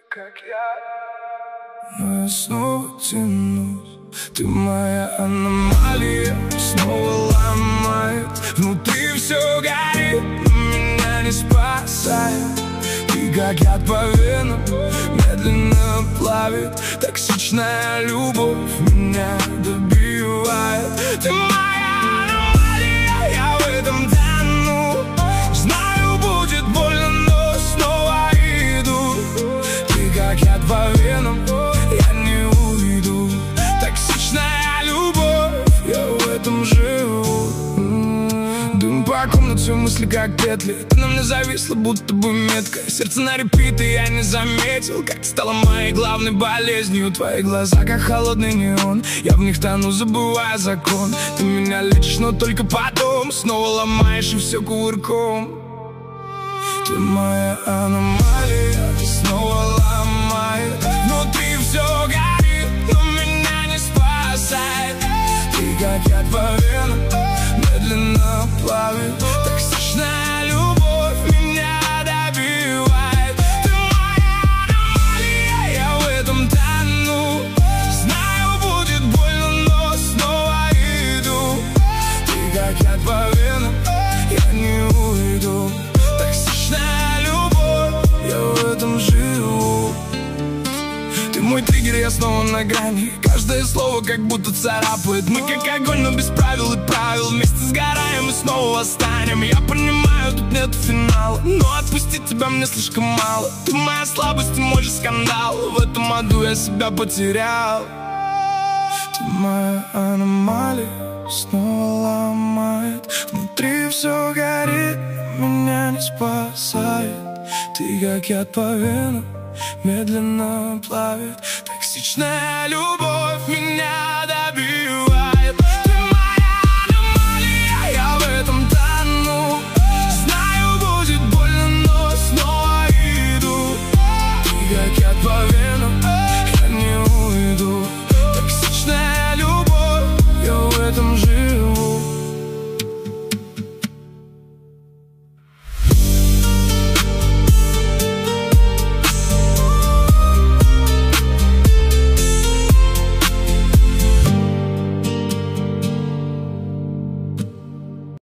как я. Но я снова тянусь, ты моя аномалия, снова ломает. Внутри все горит, но меня не спасает. Ты как яд по венам, медленно плавит. Токсичная любовь меня добивает. Ты моя аномалия, я в этом тону. Знаю, будет больно, но снова иду. Ты как яд по венам, я не уйду. Токсичная любовь, я в этом живу. Дым по комнате, мысли как петли. Ты на мне зависла, будто бы метка. Сердце на репит, и я не заметил, как ты стала моей главной болезнью. Твои глаза как холодный неон, я в них тону, забывая закон. Ты меня лечишь, но только потом снова ломаешь, и все кувырком. Ты моя аномалия, снова ломает. Внутри все горит, но меня не спасает. Ты как яд по венам, медленно плавит. Токсичная любовь меня добивает. Ты моя аномалия, я в этом тону. Знаю, будет больно, но снова иду. Ты как яд по венам, я не уйду. Токсичная любовь, я в этом живу. Ты мой триггер, я снова на грани. Каждое слово как будто царапает. Мы как огонь, но без правил и правил. Вместе сгораем и снова восстанем. Я понимаю, тут нет финала, но отпустить тебя мне слишком мало. Ты моя слабость и мой же скандал. В этом аду я себя потерял. Ты моя аномалия, снова ломает. Внутри все горит, меня не спасает. Ты как яд по венам, медленно плавит. Токсичная любовь меня добьет.